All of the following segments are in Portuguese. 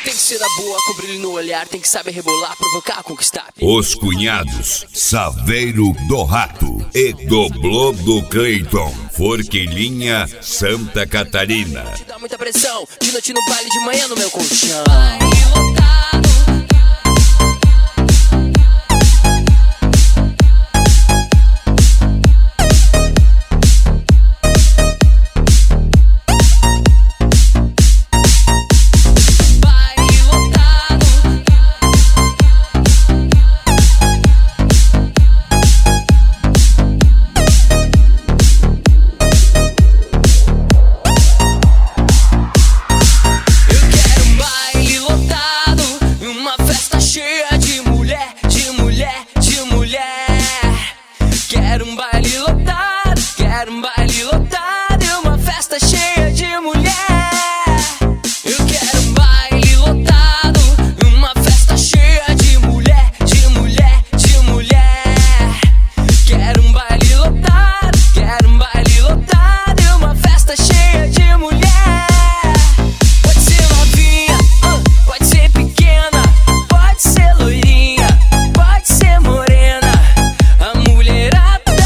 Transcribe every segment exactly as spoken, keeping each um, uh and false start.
Tem que ser da boa, com brilho no olhar, tem que saber rebolar, provocar, conquistar. Os cunhados Saveiro do Rato e Doblô do Cleiton, Forquilinha, Santa Catarina. Te dá muita pressão, de noite no baile, de manhã no meu colchão. Quero um baile lotado, quero um baile lotado e uma festa cheia de mulher. Eu quero um baile lotado, uma festa cheia de mulher, de mulher, de mulher. Quero um baile lotado, quero um baile lotado e uma festa cheia de mulher. Pode ser novinha, uh, pode ser pequena, pode ser loirinha, pode ser morena. A mulherada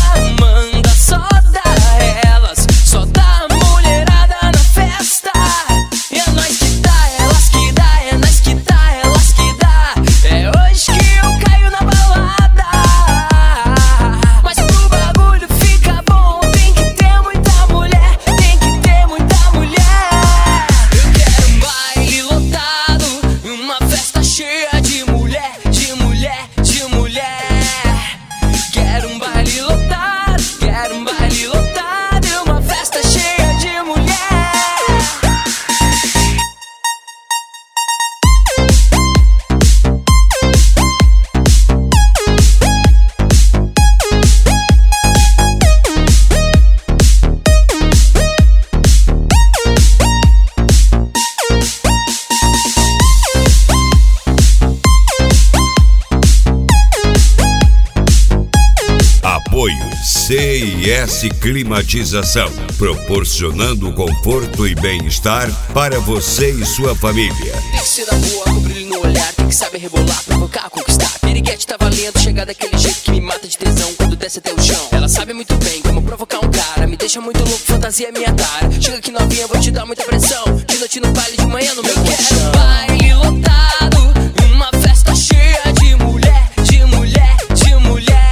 C I S Climatização, proporcionando conforto e bem-estar para você e sua família. Tem que ser da boa, com brilho no olhar, tem que saber rebolar, provocar, conquistar. Piriguete tá valendo, chegar daquele jeito que me mata de tesão quando desce até o chão. Ela sabe muito bem como provocar um cara, me deixa muito louco, fantasia minha cara. Chega aqui novinha, vou te dar muita pressão, de noite no baile, de manhã no meu colchão. Eu quero um baile lotado, uma festa cheia de mulher, de mulher, de mulher.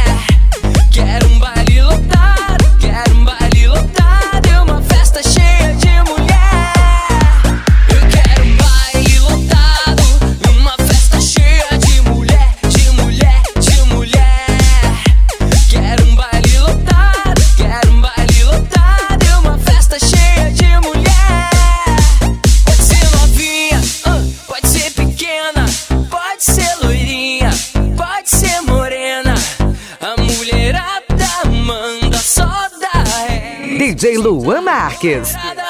Quero um baile lotado, quero um baile lotado e uma festa cheia de mulher. Eu quero um baile lotado, uma festa cheia de mulher, de mulher, de mulher. Quero um baile lotado, quero um baile lotado e uma festa cheia de mulher. Pode ser novinha, uh, pode ser pequena, pode ser loirinha, pode ser morena. A mulherada manda só dar ré. D J Luan Marques.